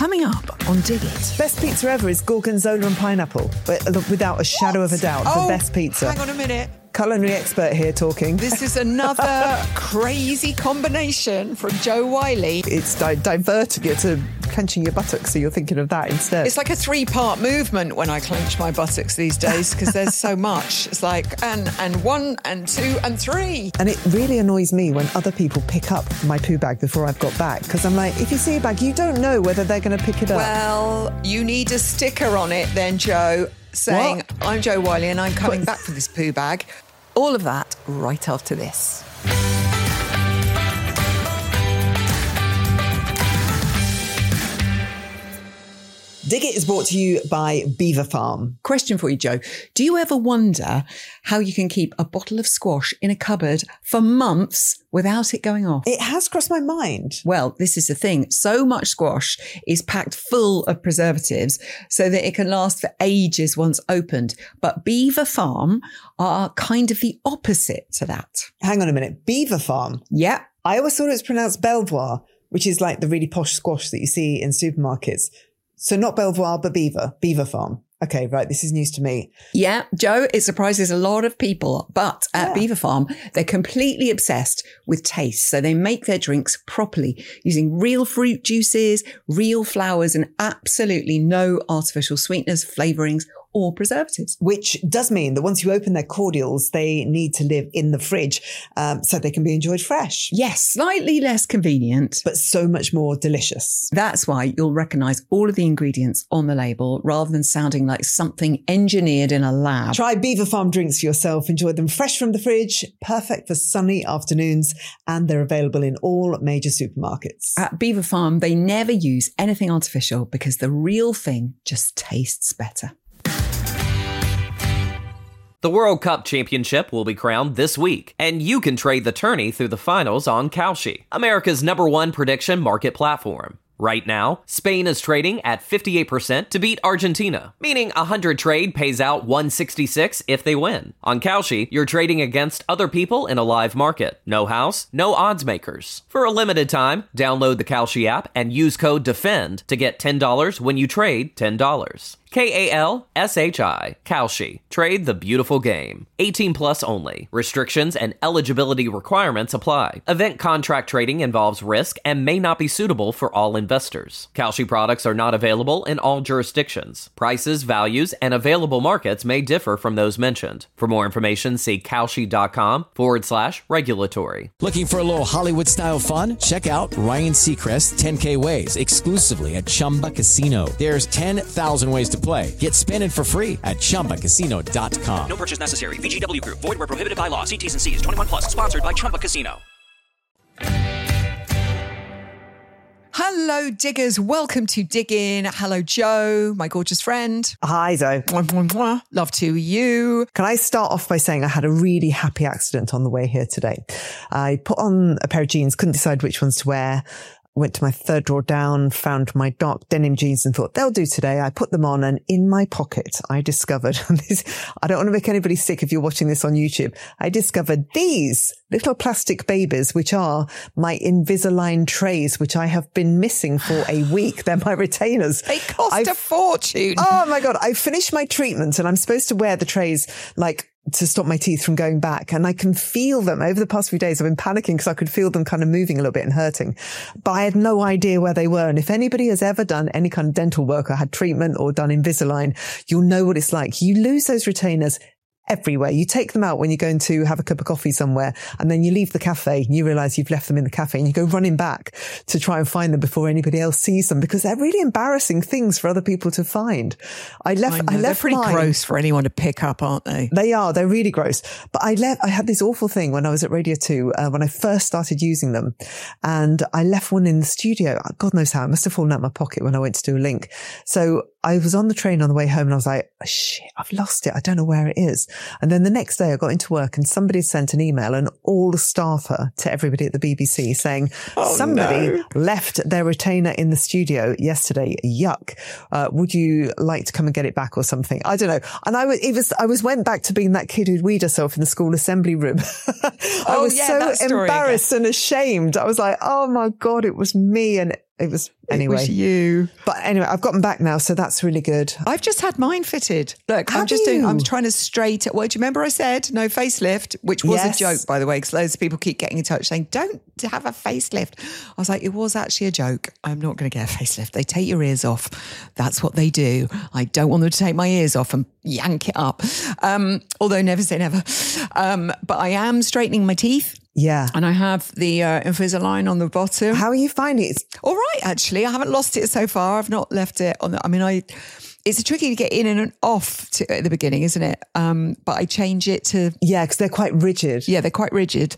Coming up on Dig It. Best pizza ever is gorgonzola and pineapple, but without a shadow of a doubt, the best pizza. Hang on a minute. Culinary expert here talking. This is another crazy combination from Jo Whiley. It's diverting it to clenching your buttocks, so you're thinking of that instead. It's like a 3-part movement when I clench my buttocks these days because there's so much. It's like, and 1 and 2 and 3. And it really annoys me when other people pick up my poo bag before I've got back, because I'm like, if you see a bag, you don't know whether they're going to pick it up. Well, you need a sticker on it then, Jo, saying, What? I'm Jo Whiley and I'm coming back for this poo bag. All of that right after this. Dig It is brought to you by Beaver Farm. Question for you, Jo. Do you ever wonder how you can keep a bottle of squash in a cupboard for months without it going off? It has crossed my mind. Well, this is the thing. So much squash is packed full of preservatives so that it can last for ages once opened. But Beaver Farm are kind of the opposite to that. Hang on a minute. Beaver Farm? Yeah. I always thought it was pronounced Belvoir, which is like the really posh squash that you see in supermarkets. So not Belvoir, but Beaver Farm. Okay, right. This is news to me. Yeah, Jo, it surprises a lot of people. But at Beaver Farm, they're completely obsessed with taste. So they make their drinks properly using real fruit juices, real flowers, and absolutely no artificial sweeteners, flavorings, or preservatives. Which does mean that once you open their cordials, they need to live in the fridge so they can be enjoyed fresh. Yes, slightly less convenient. But so much more delicious. That's why you'll recognise all of the ingredients on the label rather than sounding like something engineered in a lab. Try Beaver Farm drinks for yourself. Enjoy them fresh from the fridge, perfect for sunny afternoons, and they're available in all major supermarkets. At Beaver Farm, they never use anything artificial because the real thing just tastes better. The World Cup Championship will be crowned this week, and you can trade the tourney through the finals on Kalshi, America's #1 prediction market platform. Right now, Spain is trading at 58% to beat Argentina, meaning 100 trade pays out 166 if they win. On Kalshi, you're trading against other people in a live market. No house, no odds makers. For a limited time, download the Kalshi app and use code DEFEND to get $10 when you trade $10. Kalshi. Kalshi. Trade the beautiful game. 18 plus only. Restrictions and eligibility requirements apply. Event contract trading involves risk and may not be suitable for all investors. Kalshi products are not available in all jurisdictions. Prices, values, and available markets may differ from those mentioned. For more information, see kalshi.com/regulatory. Looking for a little Hollywood-style fun? Check out Ryan Seacrest's 10K Ways exclusively at Chumba Casino. There's 10,000 ways to play. Get spinning for free at ChumbaCasino.com. No purchase necessary. VGW Group. Void where prohibited by law. See T's and C's. 21 plus. Sponsored by Chumba Casino. Hello, diggers. Welcome to Dig In. Hello, Jo, my gorgeous friend. Hi, Zoe. Mwah, mwah, mwah. Love to you. Can I start off by saying I had a really happy accident on the way here today. I put on a pair of jeans, couldn't decide which ones to wear. Went to my third drawer down, found my dark denim jeans and thought, they'll do today. I put them on and in my pocket, I discovered, and this, I don't want to make anybody sick if you're watching this on YouTube. I discovered these little plastic babies, which are my Invisalign trays, which I have been missing for a week. They're my retainers. They cost a fortune. Oh my God. I finished my treatment and I'm supposed to wear the trays like to stop my teeth from going back. And I can feel them over the past few days. I've been panicking because I could feel them kind of moving a little bit and hurting, but I had no idea where they were. And if anybody has ever done any kind of dental work or had treatment or done Invisalign, you'll know what it's like. You lose those retainers everywhere. You take them out when you're going to have a cup of coffee somewhere and then you leave the cafe and you realize you've left them in the cafe and you go running back to try and find them before anybody else sees them because they're really embarrassing things for other people to find. I left they're pretty mine. gross for anyone to pick up, aren't they? They are. They're really gross. But I had this awful thing when I was at Radio 2, when I first started using them, and I left one in the studio. God knows how. It must have fallen out of my pocket when I went to do a link. So I was on the train on the way home and I was like, oh, shit, I've lost it. I don't know where it is. And then the next day I got into work and somebody had sent an email, and all the staffer to everybody at the BBC saying, somebody left their retainer in the studio yesterday. Yuck. Would you like to come and get it back or something? I don't know. And I went back to being that kid who'd weed herself in the school assembly room. I was so embarrassed and ashamed. I was like, oh my God, it was me. And It was anyway. It was you. But anyway, I've got them back now, so that's really good. I've just had mine fitted. Look, Have I'm just you? I'm trying to straighten. Well, do you remember I said no facelift, which was Yes. a joke, by the way, because loads of people keep getting in touch saying, don't have a facelift. I was like, it was actually a joke. I'm not going to get a facelift. They take your ears off. That's what they do. I don't want them to take my ears off and yank it up. Although never say never. But I am straightening my teeth. Yeah. And I have the Invisalign on the bottom. How are you finding it? All right, actually. I haven't lost it so far. I've not left it on it's tricky to get in and off at the beginning, isn't it? But I change it to... Yeah, because they're quite rigid. Yeah, they're quite rigid.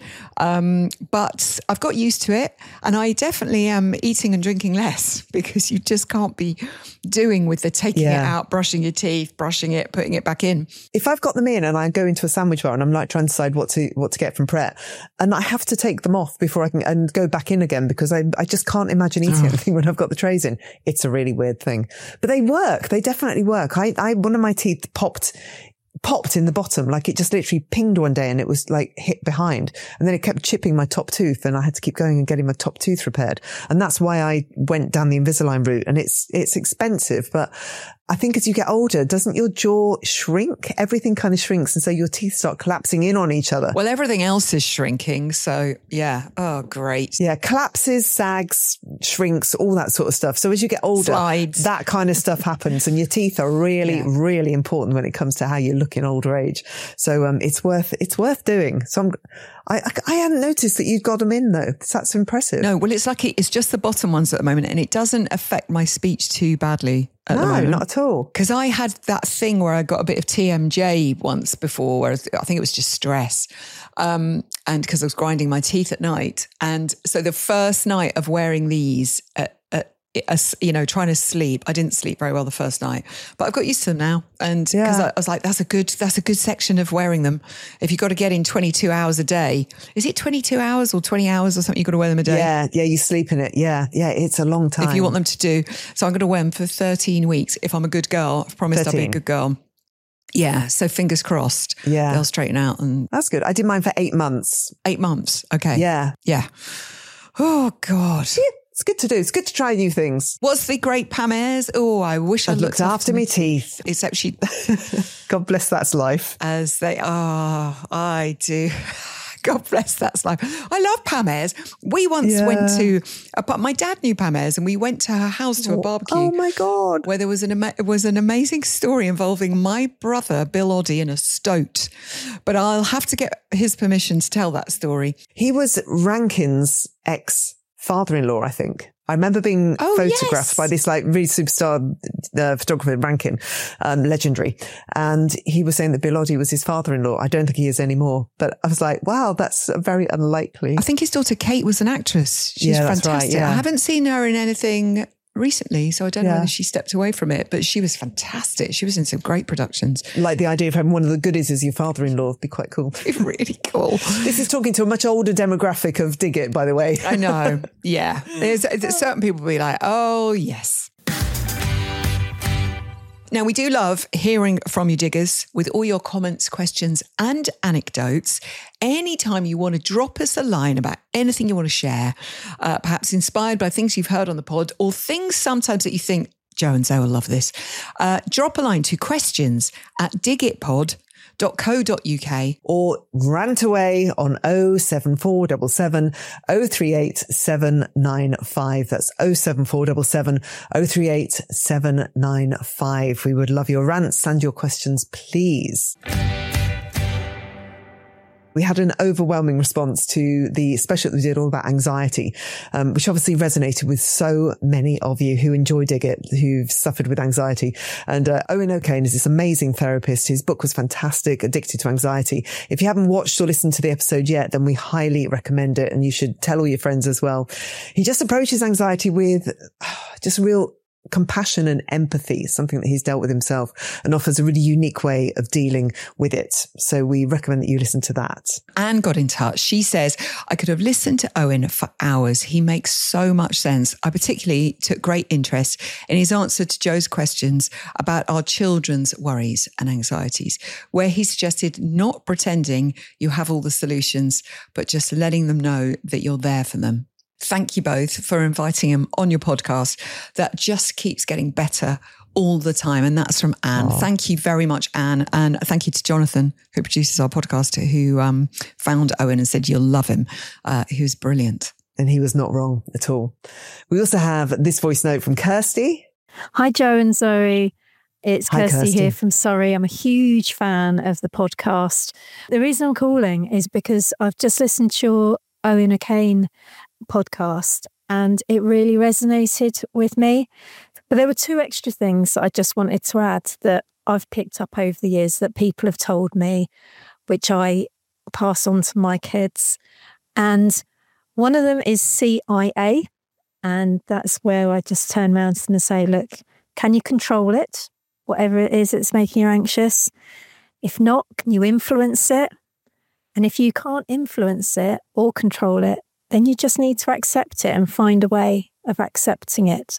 But I've got used to it. And I definitely am eating and drinking less because you just can't be doing with the taking it out, brushing your teeth, brushing it, putting it back in. If I've got them in and I go into a sandwich bar and I'm like trying to decide what to get from Pret, and I have to take them off before I can and go back in again because I just can't imagine eating anything when I've got the trays in. It's a really weird thing. But they work. They definitely work. One of my teeth popped in the bottom, like it just literally pinged one day and it was like hit behind, and then it kept chipping my top tooth and I had to keep going and getting my top tooth repaired. And that's why I went down the Invisalign route, and it's expensive, but I think as you get older, doesn't your jaw shrink? Everything kind of shrinks, and so your teeth start collapsing in on each other. Well, everything else is shrinking, so yeah. Oh, great. Yeah, collapses, sags, shrinks, all that sort of stuff. So as you get older, Slides. that kind of stuff happens, and your teeth are really, really important when it comes to how you look in older age. So it's worth doing. So I hadn't noticed that you'd got them in though. That's impressive. No, well, it's lucky. It's just the bottom ones at the moment, and it doesn't affect my speech too badly at the moment. No, not at all. Because I had that thing where I got a bit of TMJ once before, where I think it was just stress. And because I was grinding my teeth at night. And so the first night of wearing these, trying to sleep, I didn't sleep very well the first night, but I've got used to them now. And because I was like, that's a good section of wearing them. If you've got to get in 22 hours a day, is it 22 hours or 20 hours or something? You've got to wear them a day. Yeah, you sleep in it. Yeah, it's a long time. If you want them to do. So I'm going to wear them for 13 weeks. If I'm a good girl, I've promised 13. I'll be a good girl. Yeah, so fingers crossed. Yeah. They'll straighten out. And that's good. I did mine for 8 months. 8 months. Okay. Yeah. Oh, God. It's good to do. It's good to try new things. What's the great Pam Ayres? Oh, I wish I'd looked after me teeth. Except she... God bless that's life. As they are. I do. God bless that's life. I love Pam Ayres. We once went to... my dad knew Pam Ayres, and we went to her house to a barbecue. Oh, my God. Where there was an amazing story involving my brother, Bill Oddie, in a stoat. But I'll have to get his permission to tell that story. He was Rankin's ex-father-in-law, I think. I remember being photographed by this like really superstar photographer, Rankin, legendary. And he was saying that Bill Oddie was his father-in-law. I don't think he is anymore. But I was like, wow, that's very unlikely. I think his daughter Kate was an actress. She's fantastic. Right, yeah. I haven't seen her in anything recently, so I don't know whether she stepped away from it, but she was fantastic. She was in some great productions. Like the idea of having one of the goodies as your father-in-law would be quite cool. Really cool. This is talking to a much older demographic of Dig It, by the way. I know. Yeah. There's certain people will be like, oh, yes. Now, we do love hearing from you, diggers, with all your comments, questions and anecdotes. Anytime you want to drop us a line about anything you want to share, perhaps inspired by things you've heard on the pod or things sometimes that you think, Joe and Zoe will love this, drop a line to questions@digitpod.co.uk or rant away on 07477 038 795. That's 07477 038 795. We would love your rants and your questions, please. We had an overwhelming response to the special that we did all about anxiety, which obviously resonated with so many of you who enjoy Dig It, who've suffered with anxiety. And Owen O'Kane is this amazing therapist. His book was fantastic, Addicted to Anxiety. If you haven't watched or listened to the episode yet, then we highly recommend it, and you should tell all your friends as well. He just approaches anxiety with just real compassion and empathy, something that he's dealt with himself, and offers a really unique way of dealing with it. So we recommend that you listen to that. Anne got in touch. She says, I could have listened to Owen for hours. He makes so much sense. I particularly took great interest in his answer to Joe's questions about our children's worries and anxieties, where he suggested not pretending you have all the solutions, but just letting them know that you're there for them. thank you both for inviting him on your podcast. That just keeps getting better all the time. And that's from Anne. Aww. Thank you very much, Anne. And thank you to Jonathan, who produces our podcast, who found Owen and said, you'll love him. He was brilliant. And he was not wrong at all. We also have this voice note from Kirsty. Hi, Joe and Zoe. It's Kirsty here from Surrey. I'm a huge fan of the podcast. The reason I'm calling is because I've just listened to your Owen O'Kane podcast and it really resonated with me. But there were two extra things that I just wanted to add that I've picked up over the years that people have told me, which I pass on to my kids. And one of them is CIA. And that's where I just turn around to them and say, look, can you control it? Whatever it is that's making you anxious. If not, can you influence it? And if you can't influence it or control it, then you just need to accept it and find a way of accepting it.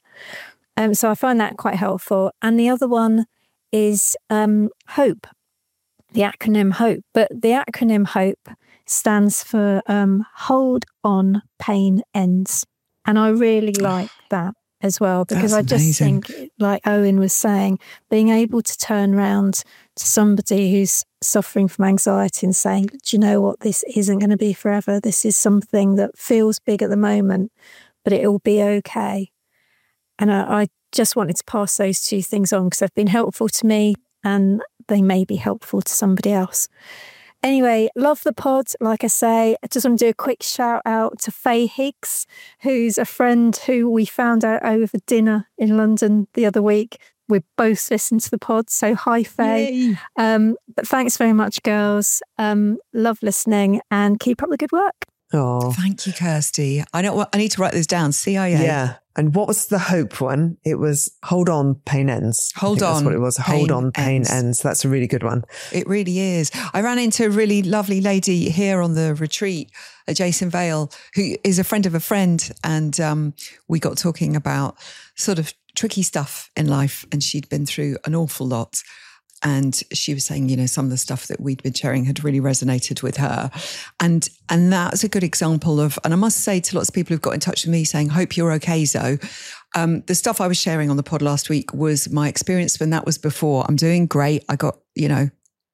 So I find that quite helpful. And the other one is HOPE, the acronym HOPE. But the acronym HOPE stands for Hold On, Pain Ends. And I really like that as well, because I just think, like Owen was saying, being able to turn around to somebody who's suffering from anxiety and saying, do you know what, this isn't going to be forever. This is something that feels big at the moment, but it will be okay. And I just wanted to pass those two things on because they've been helpful to me and they may be helpful to somebody else. Anyway, love the pod. Like I say, I just want to do a quick shout out to Faye Higgs, who's a friend who we found out over dinner in London the other week. We both listened to the pod. So hi, Faye. But thanks very much, girls. Love listening and keep up the good work. Oh, thank you, Kirsty. I need to write this down. CIA. Yeah. And what was the HOPE one? It was Hold On, Pain Ends. Hold on. That's what it was. Hold On, Pain Ends. That's a really good one. It really is. I ran into a really lovely lady here on the retreat, Jason Vale, who is a friend of a friend. And we got talking about sort of tricky stuff in life. And she'd been through an awful lot. And she was saying, you know, some of the stuff that we'd been sharing had really resonated with her. And that's a good example of, and I must say to lots of people who've got in touch with me saying, hope you're okay, Zoe. The stuff I was sharing on the pod last week was my experience when that was before. I'm doing great. I got, you know,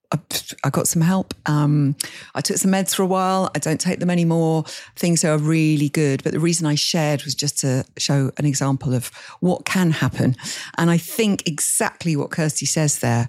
I got some help. I took some meds for a while. I don't take them anymore. Things are really good. But the reason I shared was just to show an example of what can happen. And I think exactly what Kirsty says there,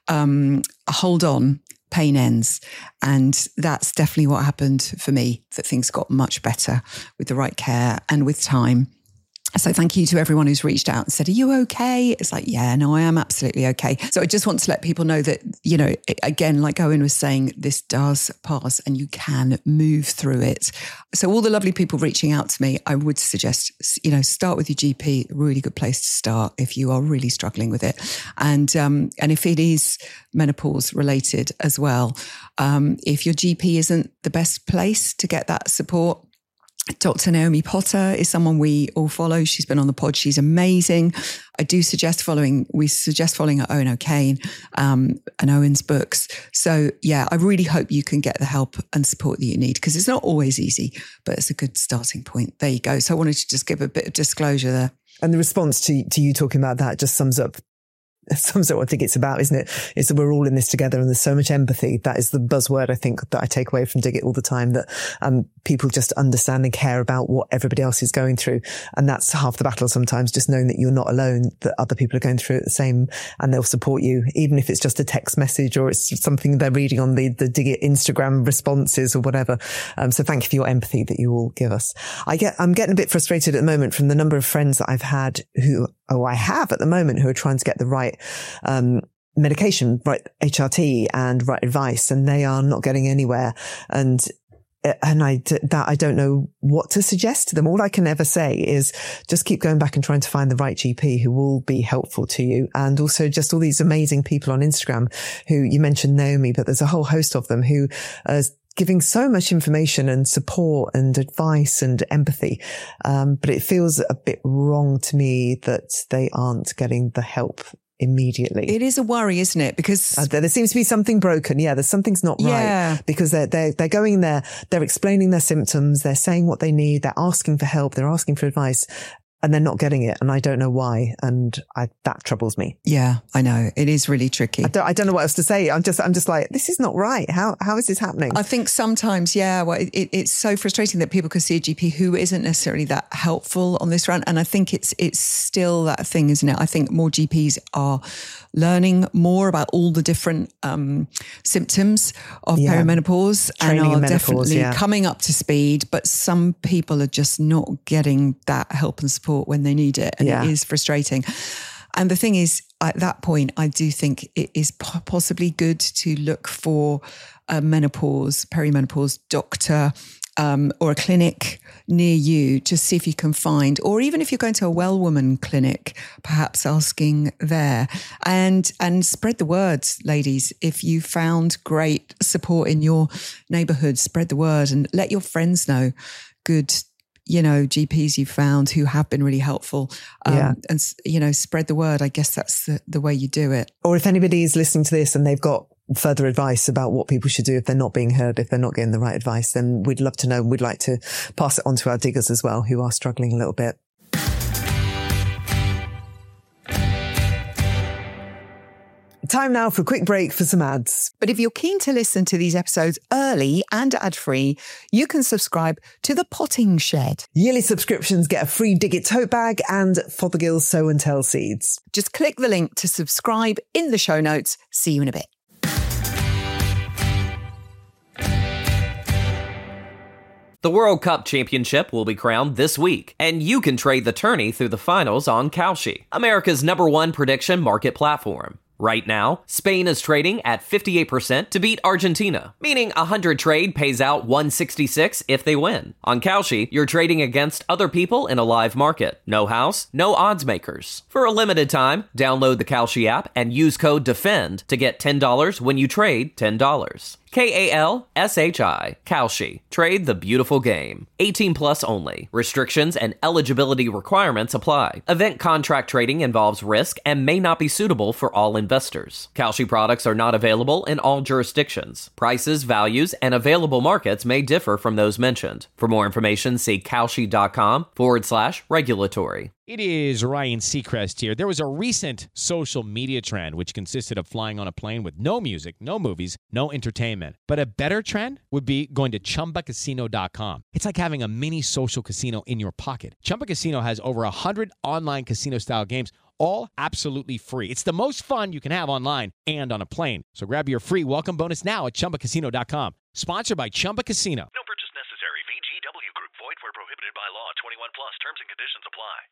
hold on, pain ends. And that's definitely what happened for me, that things got much better with the right care and with time. So thank you to everyone who's reached out and said, are you okay? It's like, yeah, no, I am absolutely okay. So I just want to let people know that, you know, again, like Owen was saying, this does pass and you can move through it. So all the lovely people reaching out to me, I would suggest, you know, start with your GP, a really good place to start if you are really struggling with it. And if it is menopause related as well, if your GP isn't the best place to get that support, Dr. Naomi Potter is someone we all follow. She's been on the pod. She's amazing. I do suggest following Owen O'Kane and Owen's books. So yeah, I really hope you can get the help and support that you need, because it's not always easy, but it's a good starting point. There you go. So I wanted to just give a bit of disclosure there. And the response to you talking about that just sums up what I think it's about, isn't it? It's that we're all in this together and there's so much empathy. That is the buzzword I think that I take away from Dig It all the time, that people just understand and care about what everybody else is going through. And that's half the battle sometimes, just knowing that you're not alone, that other people are going through it the same and they'll support you, even if it's just a text message or it's something they're reading on the Dig It Instagram responses or whatever. So thank you for your empathy that you all give us. I'm getting a bit frustrated at the moment from the number of friends that I've had I have at the moment who are trying to get the right medication, right HRT and right advice, and they are not getting anywhere. And I don't know what to suggest to them. All I can ever say is just keep going back and trying to find the right GP who will be helpful to you. And also just all these amazing people on Instagram who, you mentioned Naomi, but there's a whole host of them who are giving so much information and support and advice and empathy. But it feels a bit wrong to me that they aren't getting the help immediately. It is a worry, isn't it? Because there seems to be something broken. Yeah, there's something's not right because they're going there, they're explaining their symptoms, they're saying what they need, they're asking for help, they're asking for advice, and they're not getting it. And I don't know why. And that troubles me. Yeah, I know. It is really tricky. I don't know what else to say. I'm just like, this is not right. How is this happening? I think sometimes, it's so frustrating that people could see a GP who isn't necessarily that helpful on this front. And I think it's still that thing, isn't it? I think more GPs are learning more about all the different symptoms of perimenopause Training and are menopause, definitely coming up to speed. But some people are just not getting that help and support when they need it. And it is frustrating. And the thing is, at that point, I do think it is possibly good to look for a perimenopause doctor or a clinic near you to see if you can find, or even if you're going to a well woman clinic, perhaps asking there and spread the word, ladies. If you found great support in your neighborhood, spread the word and let your friends know good GPs you found who have been really helpful and, spread the word. I guess that's the way you do it. Or if anybody is listening to this and they've got further advice about what people should do if they're not being heard, if they're not getting the right advice, then we'd love to know. We'd like to pass it on to our diggers as well, who are struggling a little bit. Time now for a quick break for some ads. But if you're keen to listen to these episodes early and ad-free, you can subscribe to The Potting Shed. Yearly subscriptions get a free Dig It tote bag and Fothergill Sow and Tell seeds. Just click the link to subscribe in the show notes. See you in a bit. The World Cup Championship will be crowned this week, and you can trade the tourney through the finals on Kalshi, America's #1 prediction market platform. Right now, Spain is trading at 58% to beat Argentina, meaning 100 trade pays out 166 if they win. On Kalshi, you're trading against other people in a live market. No house, no odds makers. For a limited time, download the Kalshi app and use code DEFEND to get $10 when you trade $10. Kalshi. Kalshi. Trade the beautiful game. 18 plus only. Restrictions and eligibility requirements apply. Event contract trading involves risk and may not be suitable for all investors. Kalshi products are not available in all jurisdictions. Prices, values, and available markets may differ from those mentioned. For more information, see kalshi.com/regulatory. It is Ryan Seacrest here. There was a recent social media trend which consisted of flying on a plane with no music, no movies, no entertainment. But a better trend would be going to ChumbaCasino.com. It's like having a mini social casino in your pocket. Chumba Casino has over 100 online casino-style games, all absolutely free. It's the most fun you can have online and on a plane. So grab your free welcome bonus now at ChumbaCasino.com. Sponsored by Chumba Casino. No purchase necessary. VGW Group. Void where prohibited by law. 21 plus. Terms and conditions apply.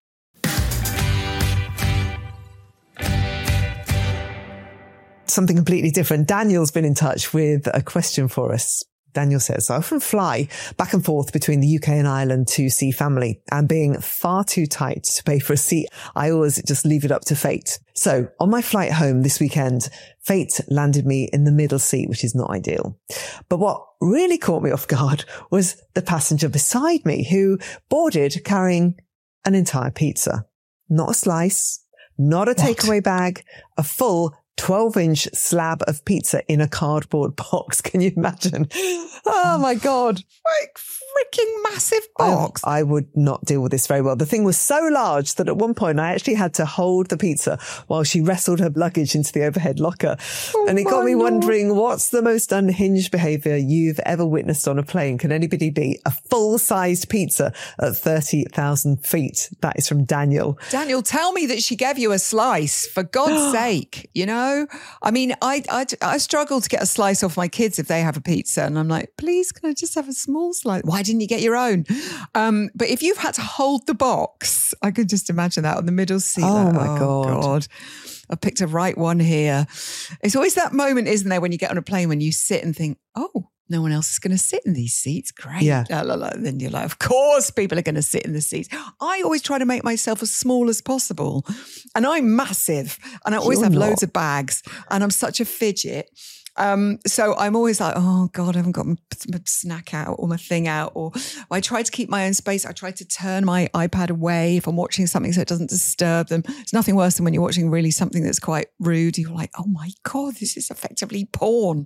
Something completely different. Daniel's been in touch with a question for us. Daniel says, I often fly back and forth between the UK and Ireland to see family, and being far too tight to pay for a seat, I always just leave it up to fate. So on my flight home this weekend, fate landed me in the middle seat, which is not ideal. But what really caught me off guard was the passenger beside me, who boarded carrying an entire pizza. Not a slice, not a takeaway bag, a full 12-inch slab of pizza in a cardboard box. Can you imagine? Oh my God. Like freaking massive box. I would not deal with this very well. The thing was so large that at one point I actually had to hold the pizza while she wrestled her luggage into the overhead locker. And it got me wondering, what's the most unhinged behavior you've ever witnessed on a plane? Can anybody beat a full-sized pizza at 30,000 feet? That is from Daniel. Daniel, tell me that she gave you a slice, for God's sake, you know? I mean, I struggle to get a slice off my kids if they have a pizza. And I'm like, please, can I just have a small slice? Why didn't you get your own? But if you've had to hold the box, I could just imagine that on the middle seat. Oh, my God. I picked a right one here. It's always that moment, isn't there, when you get on a plane when you sit and think, oh, no one else is going to sit in these seats. Great. Yeah. Then you're like, of course people are going to sit in the seats. I always try to make myself as small as possible. And I'm massive. And I always have loads of bags. And I'm such a fidget. So I'm always like, oh God, I haven't got my snack out or my thing out. Or I try to keep my own space. I try to turn my iPad away if I'm watching something so it doesn't disturb them. It's nothing worse than when you're watching really something that's quite rude. You're like, oh my God, this is effectively porn.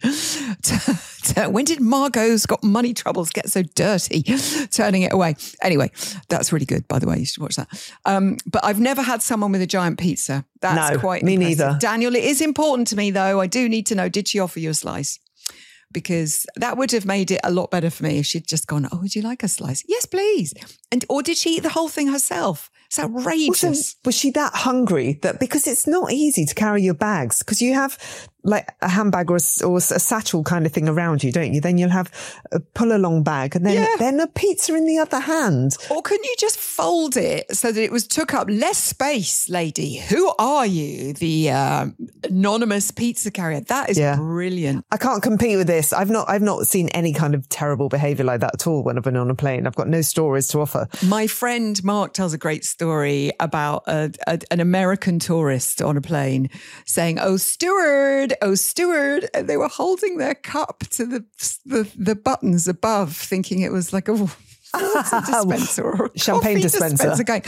When did Margot's Got Money Troubles get so dirty? Turning it away. Anyway, that's really good, by the way. You should watch that. But I've never had someone with a giant pizza. That's quite me impressive. neither. Daniel, it is important to me, though. I do need to know, did she offer you a slice? Because that would have made it a lot better for me if she'd just gone, oh, would you like a slice? Yes, please. Or did she eat the whole thing herself? It's outrageous. Also, was she that hungry that, because it's not easy to carry your bags, because you have like a handbag or a satchel kind of thing around you, don't you? Then you'll have a pull along bag and then a pizza in the other hand. Or couldn't you just fold it so that it took up less space, lady? Who are you? The anonymous pizza carrier. That is brilliant. I can't compete with this. I've not seen any kind of terrible behaviour like that at all when I've been on a plane. I've got no stories to offer. My friend Mark tells a great story about an American tourist on a plane saying, oh, steward, and they were holding their cup to the buttons above, thinking it was like a water dispenser or a champagne dispenser. Going,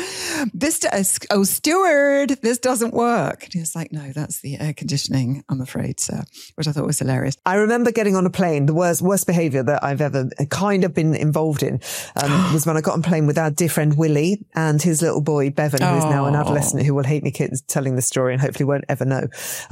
steward, this doesn't work. And he was like, no, that's the air conditioning, I'm afraid, sir, which I thought was hilarious. I remember getting on a plane, the worst behaviour that I've ever kind of been involved in was when I got on a plane with our dear friend Willie and his little boy Bevan, who is now an adolescent who will hate me telling the story and hopefully won't ever know.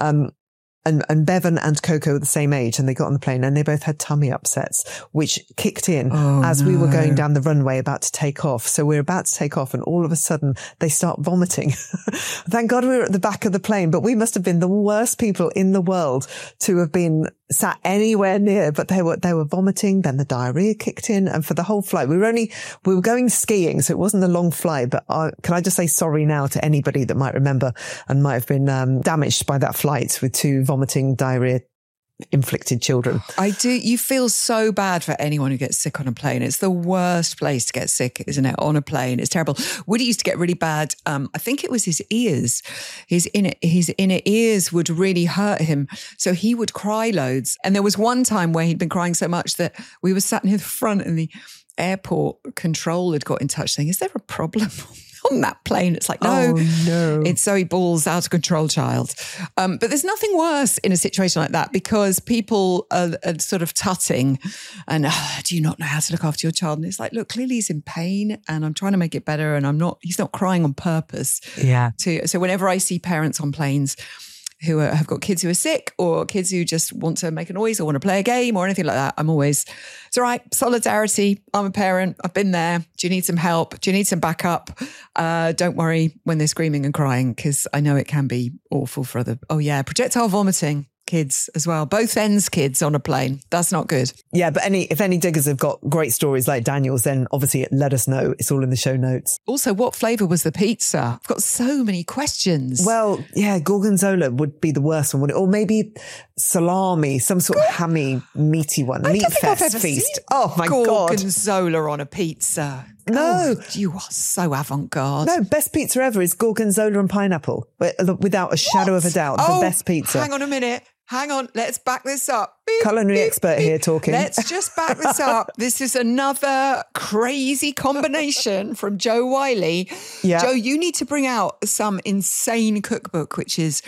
And Bevan and Coco were the same age, and they got on the plane and they both had tummy upsets, which kicked in as we were going down the runway about to take off. So we're about to take off and all of a sudden they start vomiting. Thank God we were at the back of the plane, but we must have been the worst people in the world to have been sat anywhere near, but they were vomiting. Then the diarrhea kicked in, and for the whole flight, we were going skiing, so it wasn't a long flight, but can I just say sorry now to anybody that might remember and might have been damaged by that flight with two vomiting, diarrhea inflicted children. I do. You feel so bad for anyone who gets sick on a plane. It's the worst place to get sick, isn't it? On a plane. It's terrible. Woody used to get really bad. I think it was his ears. His inner ears would really hurt him. So he would cry loads. And there was one time where he'd been crying so much that we were sat near the front and the airport control had got in touch saying, is there a problem on that plane? It's like, no, it's Zoe Ball's out of control child. But there's nothing worse in a situation like that, because people are sort of tutting and do you not know how to look after your child? And it's like, look, clearly he's in pain and I'm trying to make it better, and he's not crying on purpose. Yeah. So whenever I see parents on planes who have got kids who are sick, or kids who just want to make a noise or want to play a game or anything like that, I'm always, it's all right, solidarity, I'm a parent, I've been there. Do you need some help? Do you need some backup? Don't worry when they're screaming and crying, because I know it can be awful for projectile vomiting. Kids as well, both ends kids on a plane. That's not good. Yeah, but if any diggers have got great stories like Daniel's, then obviously let us know. It's all in the show notes. Also, what flavour was the pizza? I've got so many questions. Well, yeah, gorgonzola would be the worst one, wouldn't it? Or maybe salami, some sort of hammy, meaty one. I Meat don't think I've fest ever feast. seen Oh my God. Gorgonzola on a pizza. No. Oh, you are so avant-garde. No, best pizza ever is gorgonzola and pineapple. Without a shadow of a doubt, the best pizza. Hang on a minute. Hang on. Let's back this up. Beep, Culinary beep, expert beep. here talking. Let's just back this up. This is another crazy combination from Joe Wiley. Yeah. Joe, you need to bring out some insane cookbook, which is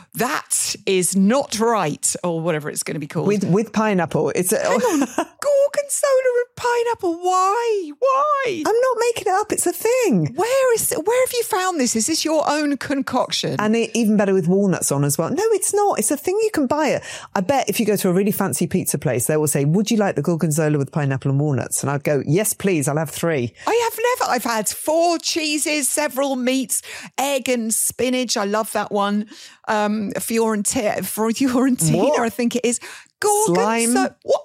That Is Not Right, or whatever it's going to be called. With pineapple. Hang on. Gorgonzola and pineapple. Why? I'm not making it up. It's a thing. Where have you found this? Is this your own concoction? And even better with walnuts on as well. No, it's not. It's a thing you can buy it. I bet if you go to a really fancy pizza place, they will say, would you like the gorgonzola with pineapple and walnuts? And I'd go, yes, please. I'll have 3. I've had 4 cheeses, several meats, egg and spinach. I love that one. Fiorentina, what? I think it is. Slime. What?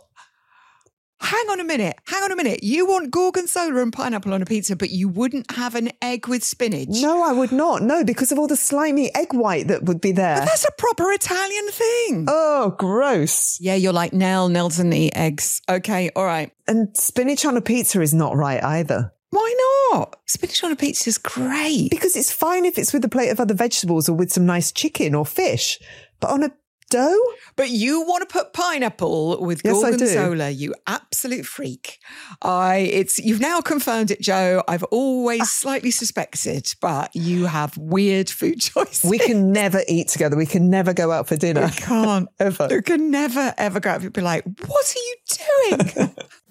Hang on a minute. You want gorgonzola and pineapple on a pizza, but you wouldn't have an egg with spinach? No, I would not. No, because of all the slimy egg white that would be there. But that's a proper Italian thing. Oh, gross. Yeah, you're like, Nell doesn't eat eggs. Okay, all right. And spinach on a pizza is not right either. Why not? Spinach on a pizza is great. Because it's fine if it's with a plate of other vegetables or with some nice chicken or fish. But on a dough? But you want to put pineapple with gorgonzola, you absolute freak. You've now confirmed it, Joe. I've always slightly suspected, but you have weird food choices. We can never eat together. We can never go out for dinner. We can't. Ever. We can never, ever go out and be like, what are you doing?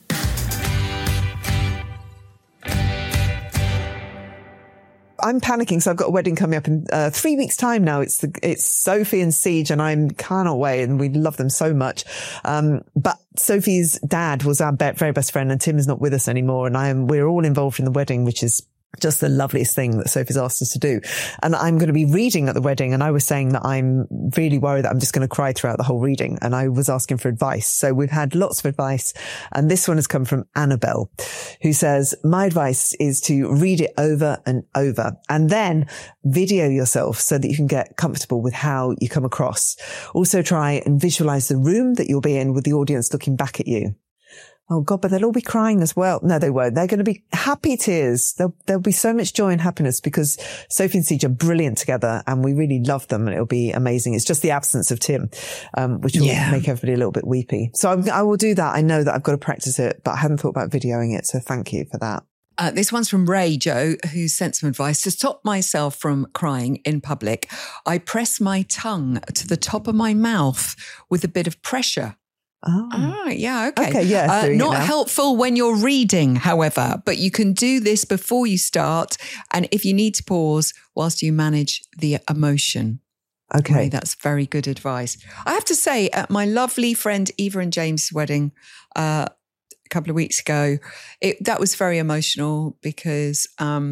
I'm panicking, so I've got a wedding coming up in 3 weeks' time now. It's Sophie and Siege, and I cannot wait, and we love them so much. But Sophie's dad was our very best friend, and Tim is not with us anymore, and we're all involved in the wedding, which is just the loveliest thing that Sophie's asked us to do. And I'm going to be reading at the wedding, and I was saying that I'm really worried that I'm just going to cry throughout the whole reading, and I was asking for advice. So we've had lots of advice, and this one has come from Annabelle, who says, my advice is to read it over and over, and then video yourself so that you can get comfortable with how you come across. Also try and visualize the room that you'll be in with the audience looking back at you. Oh God, but they'll all be crying as well. No, they won't. They're going to be happy tears. There'll be so much joy and happiness because Sophie and Siege are brilliant together, and we really love them, and it'll be amazing. It's just the absence of Tim, which will make everybody a little bit weepy. So I will do that. I know that I've got to practice it, but I hadn't thought about videoing it. So thank you for that. This one's from Ray, Joe, who sent some advice. To stop myself from crying in public, I press my tongue to the top of my mouth with a bit of pressure. Oh. Yeah, okay. Okay, yeah. Not helpful when you're reading, however, but you can do this before you start, and if you need to pause whilst you manage the emotion. Okay. Ray, that's very good advice. I have to say, at my lovely friend Eva and James' wedding a couple of weeks ago, that was very emotional because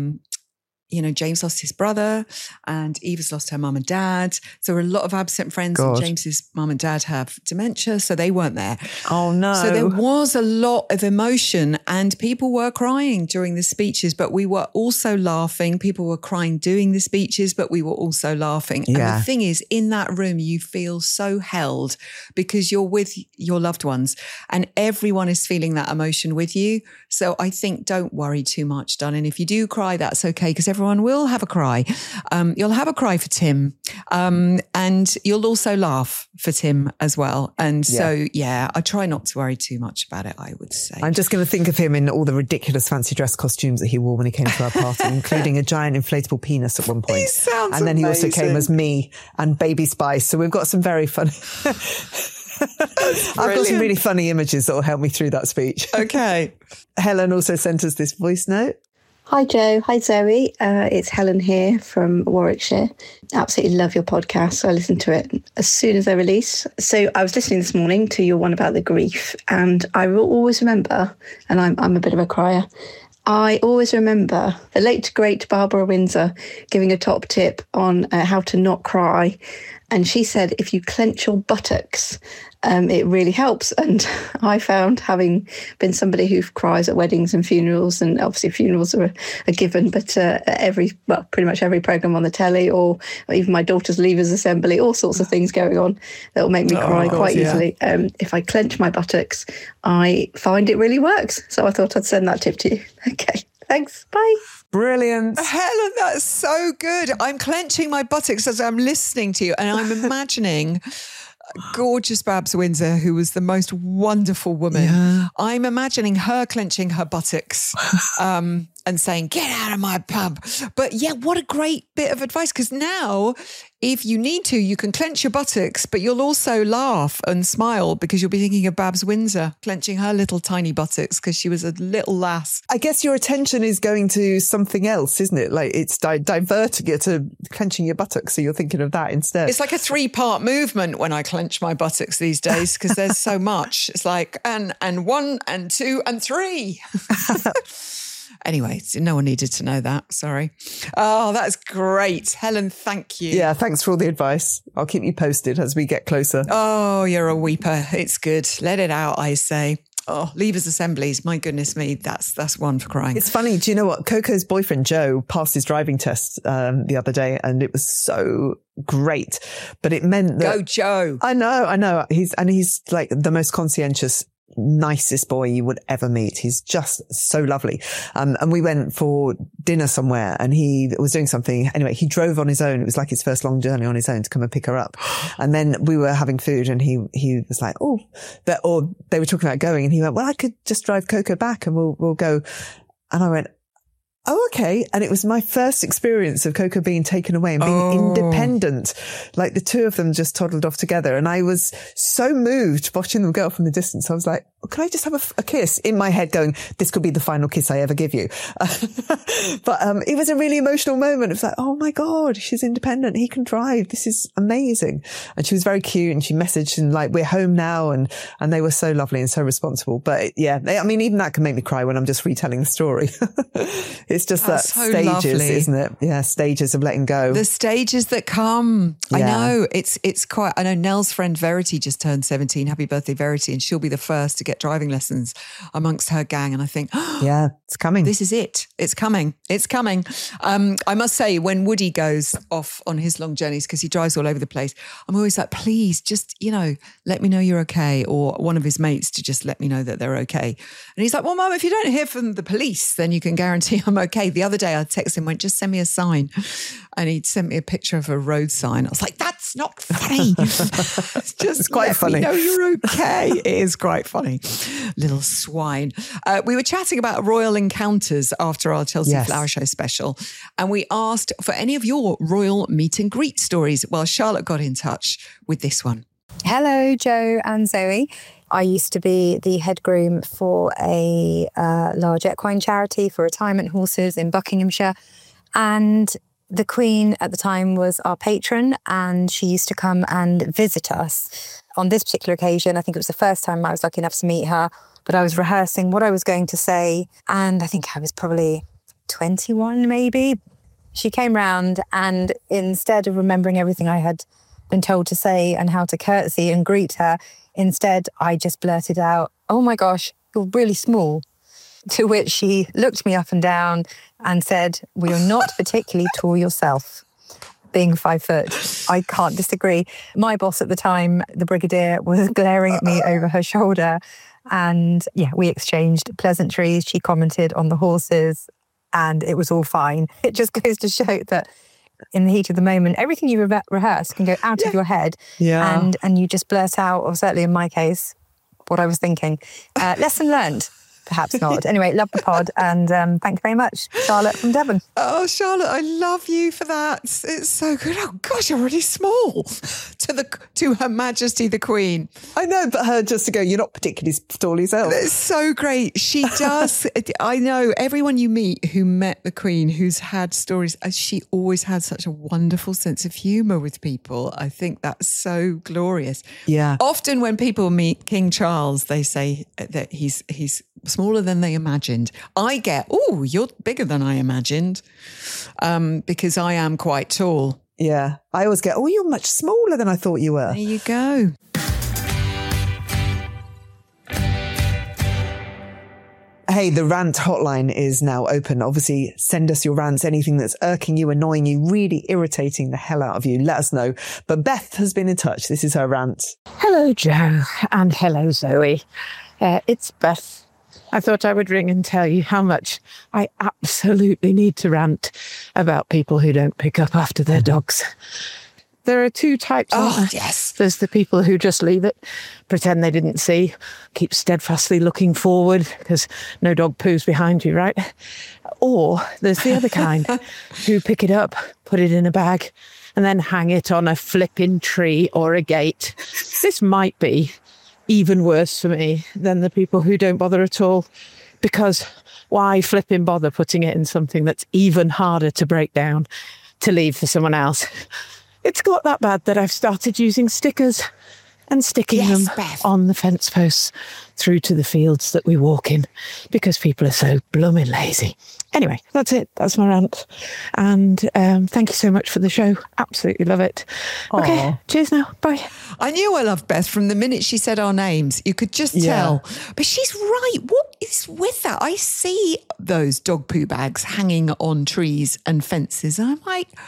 James lost his brother and Eva's lost her mum and dad. So there were a lot of absent friends, and James's mum and dad have dementia, so they weren't there. Oh no. So there was a lot of emotion, and people were crying during the speeches, but we were also laughing. People were crying doing the speeches, but we were also laughing. Yeah. And the thing is, in that room, you feel so held because you're with your loved ones and everyone is feeling that emotion with you. So I think don't worry too much, darling. If you do cry, that's okay, because everyone will have a cry. You'll have a cry for Tim, and you'll also laugh for Tim as well. And so, I try not to worry too much about it, I would say. I'm just going to think of him in all the ridiculous fancy dress costumes that he wore when he came to our party, including a giant inflatable penis at one point. He sounds and then amazing. He also came as me and Baby Spice. So we've got some very funny... I've got some really funny images that will help me through that speech. Okay. Helen also sent us this voice note. Hi Joe, hi Zoe. It's Helen here from Warwickshire. Absolutely love your podcast. I listened to it as soon as they released. So I was listening this morning to your one about the grief, and I will always remember, and I'm a bit of a crier, I always remember the late great Barbara Windsor giving a top tip on how to not cry. And she said, if you clench your buttocks, it really helps. And I found, having been somebody who cries at weddings and funerals, and obviously funerals are a given, but pretty much every programme on the telly, or even my daughter's Leavers Assembly, all sorts of things going on that will make me cry quite easily. If I clench my buttocks, I find it really works. So I thought I'd send that tip to you. Okay, thanks. Bye. Brilliant. Helen, that's so good. I'm clenching my buttocks as I'm listening to you, and I'm imagining gorgeous Babs Windsor, who was the most wonderful woman. Yeah. I'm imagining her clenching her buttocks and saying, get out of my pub. But yeah, what a great bit of advice, because now if you need to, you can clench your buttocks, but you'll also laugh and smile because you'll be thinking of Babs Windsor clenching her little tiny buttocks because she was a little lass. I guess your attention is going to something else, isn't it? Like it's diverting it to clenching your buttocks, so you're thinking of that instead. It's like a 3-part movement when I clench my buttocks these days because there's so much. It's like, and 1 and 2 and 3. Anyway, no one needed to know that. Sorry. Oh, that's great. Helen, thank you. Yeah, thanks for all the advice. I'll keep you posted as we get closer. Oh, you're a weeper. It's good. Let it out, I say. Oh, Leavers Assemblies. My goodness me. That's one for crying. It's funny. Do you know what? Coco's boyfriend, Joe, passed his driving test the other day, and it was so great. But it meant that... Go, Joe. I know. He's like the most conscientious nicest boy you would ever meet. He's just so lovely. And we went for dinner somewhere and he was doing something. Anyway, he drove on his own. It was like his first long journey on his own to come and pick her up. And then we were having food and he was like, or they were talking about going and he went, well, I could just drive Coco back and we'll go. And I went, oh, okay. And it was my first experience of Coco being taken away and being independent. Like the two of them just toddled off together. And I was so moved watching them go off from the distance. I was like, oh, can I just have a kiss? In my head going, this could be the final kiss I ever give you. But it was a really emotional moment. It was like, oh my God, she's independent. He can drive. This is amazing. And she was very cute and she messaged and like, we're home now. And they were so lovely and so responsible. But even that can make me cry when I'm just retelling the story. It's just that so stages, lovely. Isn't it? Yeah, stages of letting go. The stages that come. Yeah. I know. It's quite, I know Nell's friend Verity just turned 17. Happy birthday, Verity. And she'll be the first to get driving lessons amongst her gang. And I think, yeah, it's coming. This is it. It's coming. It's coming. I must say, when Woody goes off on his long journeys, because he drives all over the place, I'm always like, please just, let me know you're okay. Or one of his mates to just let me know that they're okay. And he's like, well, Mum, if you don't hear from the police, then you can guarantee I'm okay. The other day I texted him, went, just send me a sign. And he'd sent me a picture of a road sign. I was like, that's not funny. It's quite funny. No, you're okay. It is quite funny. Little swine. We were chatting about royal encounters after our Chelsea Flower Show special. And we asked for any of your royal meet and greet stories. Well, Charlotte got in touch with this one. Hello, Joe and Zoe. I used to be the head groom for a large equine charity for retirement horses in Buckinghamshire. And the Queen at the time was our patron and she used to come and visit us. On this particular occasion, I think it was the first time I was lucky enough to meet her, but I was rehearsing what I was going to say. And I think I was probably 21 maybe. She came round and instead of remembering everything I had been told to say and how to curtsy and greet her, instead, I just blurted out, oh my gosh, you're really small. To which she looked me up and down and said, well, you're not particularly tall yourself, being 5 foot. I can't disagree. My boss at the time, the Brigadier, was glaring at me over her shoulder. And we exchanged pleasantries. She commented on the horses and it was all fine. It just goes to show that in the heat of the moment, everything you rehearse can go out of your head and you just blurt out, or certainly in my case, what I was thinking. Lesson learned. Perhaps not. Anyway, love the pod and thank you very much. Charlotte from Devon. Oh, Charlotte, I love you for that. It's so good. Oh, gosh, you're really small to Her Majesty the Queen. I know, but her just to go, you're not particularly tall yourself. It's so great. She does. I know everyone you meet who met the Queen, who's had stories, she always had such a wonderful sense of humour with people. I think that's so glorious. Yeah. Often when people meet King Charles, they say that he's smaller than they imagined. I get, oh, you're bigger than I imagined, because I am quite tall. Yeah. I always get, oh, you're much smaller than I thought you were. There you go. Hey, the rant hotline is now open. Obviously, send us your rants, anything that's irking you, annoying you, really irritating the hell out of you. Let us know. But Beth has been in touch. This is her rant. Hello, Joe, and hello, Zoe. It's Beth. I thought I would ring and tell you how much I absolutely need to rant about people who don't pick up after their dogs. There are two types. Yes. There's the people who just leave it, pretend they didn't see, keep steadfastly looking forward because no dog poos behind you, right? Or there's the other kind who pick it up, put it in a bag, and then hang it on a flipping tree or a gate. This might be even worse for me than the people who don't bother at all, because why flipping bother putting it in something that's even harder to break down to leave for someone else? It's got that bad that I've started using stickers and sticking them on the fence posts through to the fields that we walk in because people are so blooming lazy. Anyway, that's it. That's my rant. And thank you so much for the show. Absolutely love it. Aww. Okay, cheers now. Bye. I knew I loved Beth from the minute she said our names. You could just tell. But she's right. What is with that? I see those dog poo bags hanging on trees and fences. And I'm like,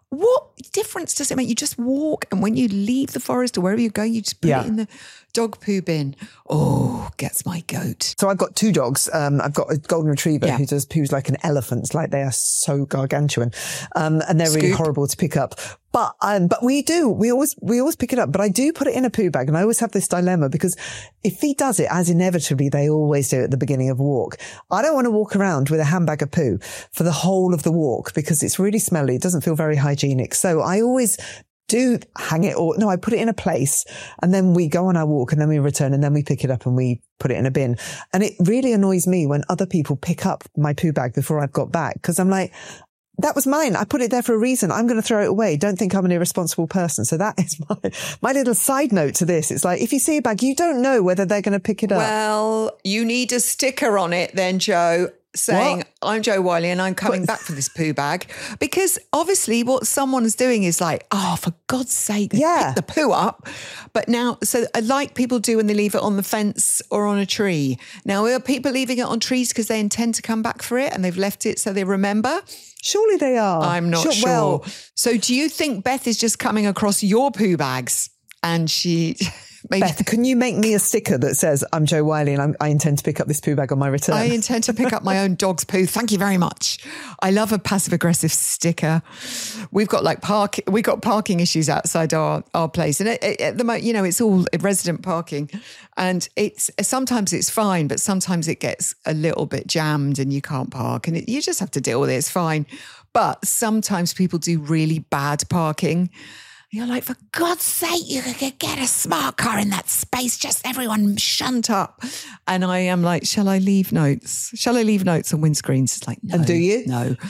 what difference does it make? You just walk, and when you leave the forest or wherever you go, you just put it in the dog poo bin. Oh, gets my goat. So I've got 2 dogs. I've got a golden retriever who does poos like an elephant. It's like they are so gargantuan. And they're really horrible to pick up. But we always pick it up. But I do put it in a poo bag, and I always have this dilemma, because if he does it, as inevitably they always do at the beginning of a walk, I don't want to walk around with a handbag of poo for the whole of the walk, because it's really smelly. It doesn't feel very hygienic. So I always do hang it, or no, I put it in a place, and then we go on our walk, and then we return, and then we pick it up and we put it in a bin. And it really annoys me when other people pick up my poo bag before I've got back, because I'm like, that was mine. I put it there for a reason. I'm going to throw it away. Don't think I'm an irresponsible person. So that is my little side note to this. It's like, if you see a bag, you don't know whether they're going to pick it up. Well, you need a sticker on it then, Joe, saying, I'm Jo Whiley and I'm coming back for this poo bag. Because obviously what someone's doing is like, oh, for God's sake, pick the poo up. But now, so like people do when they leave it on the fence or on a tree. Now, are people leaving it on trees because they intend to come back for it and they've left it so they remember? Surely they are. I'm not sure. Well, so do you think Beth is just coming across your poo bags and she... Maybe. Beth, can you make me a sticker that says, I'm Jo Whiley and I intend to pick up this poo bag on my return? I intend to pick up my own dog's poo. Thank you very much. I love a passive-aggressive sticker. We've got parking issues outside our place. And at the moment, you know, it's all resident parking. And sometimes it's fine, but sometimes it gets a little bit jammed and you can't park. And you just have to deal with it. It's fine. But sometimes people do really bad parking. You're like, for God's sake, you could get a smart car in that space. Just everyone shunt up. And I am like, shall I leave notes? Shall I leave notes on windscreens? It's like, no. And do you?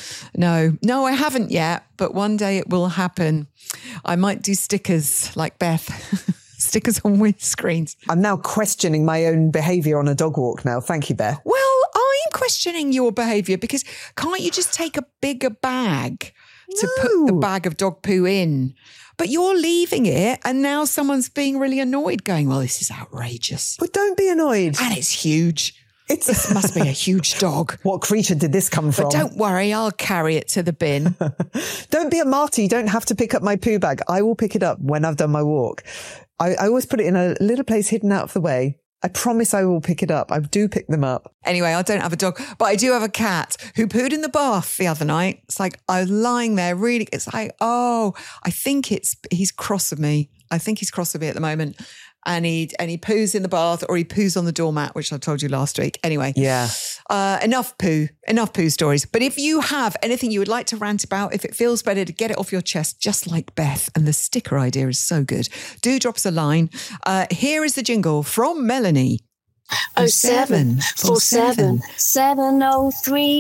No, I haven't yet. But one day it will happen. I might do stickers like Beth. Stickers on windscreens. I'm now questioning my own behaviour on a dog walk now. Thank you, Beth. Well, I'm questioning your behaviour because can't you just take a bigger bag to put the bag of dog poo in? But you're leaving it and now someone's being really annoyed going, well, this is outrageous. But don't be annoyed. And it's huge. This must be a huge dog. What creature did this come from? But don't worry, I'll carry it to the bin. Don't be a martyr. You don't have to pick up my poo bag. I will pick it up when I've done my walk. I always put it in a little place hidden out of the way. I promise I will pick it up. I do pick them up. Anyway, I don't have a dog, but I do have a cat who pooed in the bath the other night. It's like, I was lying there really, it's like, oh, I think he's cross with me. I think he's cross with me at the moment. And he poos in the bath or he poos on the doormat, which I told you last week. Anyway. Yeah. Enough poo stories. But if you have anything you would like to rant about, if it feels better to get it off your chest, just like Beth, and the sticker idea is so good, do drop us a line. Here is the jingle from Melanie. 0747 703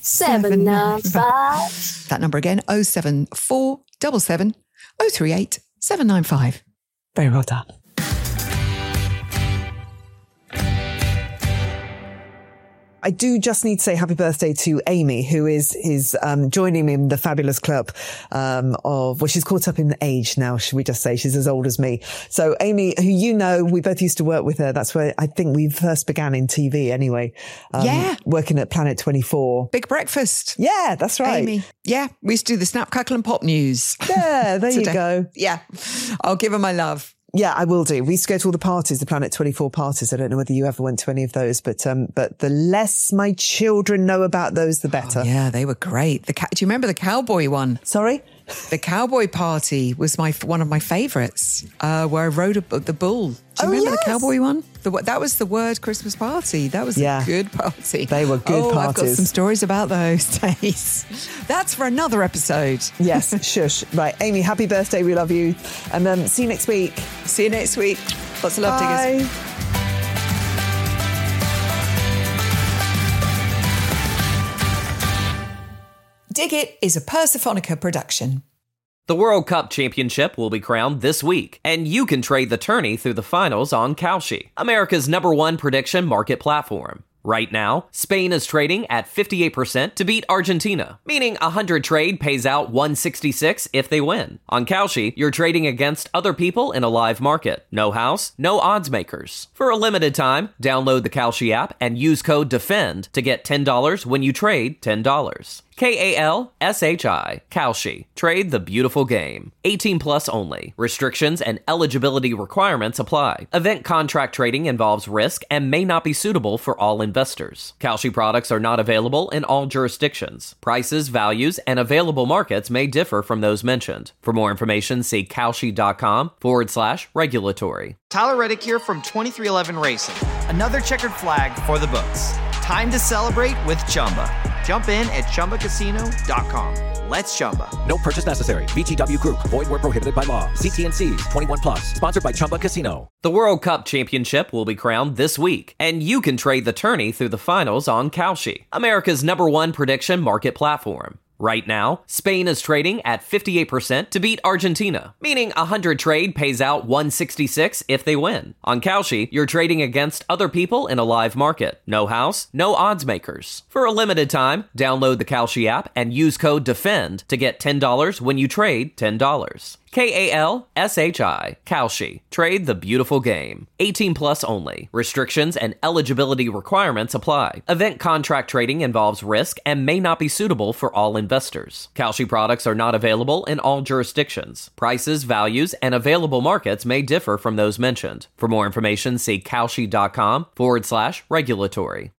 8795. That number again, 07477 038 795. Very well done. I do just need to say happy birthday to Amy, who is joining me in the fabulous club she's caught up in age now, should we just say. She's as old as me. So Amy, who you know, we both used to work with her. That's where I think we first began in TV anyway. Working at Planet 24. Big Breakfast. Yeah, that's right. Amy. Yeah, we used to do the Snap, Crackle and Pop news. Yeah, there you go. Yeah, I'll give her my love. Yeah, I will do. We used to go to all the parties, the Planet 24 parties. I don't know whether you ever went to any of those, but the less my children know about those, the better. Oh, yeah, they were great. Do you remember the cowboy one? Sorry? The cowboy party was one of my favourites, where I rode the bull. Do you remember the cowboy one? That was the word Christmas party. That was a good party. They were good parties. I've got some stories about those days. That's for another episode. Yes, shush. Right, Amy, happy birthday. We love you. And see you next week. See you next week. Lots of love, diggers. Dig It is a Persephonica production. The World Cup Championship will be crowned this week, and you can trade the tourney through the finals on Kalshi, America's #1 prediction market platform. Right now, Spain is trading at 58% to beat Argentina, meaning 100 trade pays out 166 if they win. On Kalshi, you're trading against other people in a live market. No house, no odds makers. For a limited time, download the Kalshi app and use code DEFEND to get $10 when you trade $10. Kalshi. Kalshi. Trade the beautiful game. 18 plus only. Restrictions and eligibility requirements apply. Event contract trading involves risk and may not be suitable for all investors. Kalshi products are not available in all jurisdictions. Prices, values, and available markets may differ from those mentioned. For more information, see Kalshi.com/regulatory. Tyler Reddick here from 2311 Racing. Another checkered flag for the books. Time to celebrate with Chumba. Jump in at ChumbaCasino.com. Let's Chumba. No purchase necessary. VGW Group. Void where prohibited by law. See T&Cs. 21 plus. Sponsored by Chumba Casino. The World Cup Championship will be crowned this week, and you can trade the tourney through the finals on Kalshi, America's #1 prediction market platform. Right now, Spain is trading at 58% to beat Argentina, meaning 100 trade pays out 166 if they win. On Kalshi, you're trading against other people in a live market. No house, no odds makers. For a limited time, download the Kalshi app and use code DEFEND to get $10 when you trade $10. Kalshi. Kalshi. Trade the beautiful game. 18 plus only. Restrictions and eligibility requirements apply. Event contract trading involves risk and may not be suitable for all investors. Kalshi products are not available in all jurisdictions. Prices, values, and available markets may differ from those mentioned. For more information, see Kalshi.com/regulatory.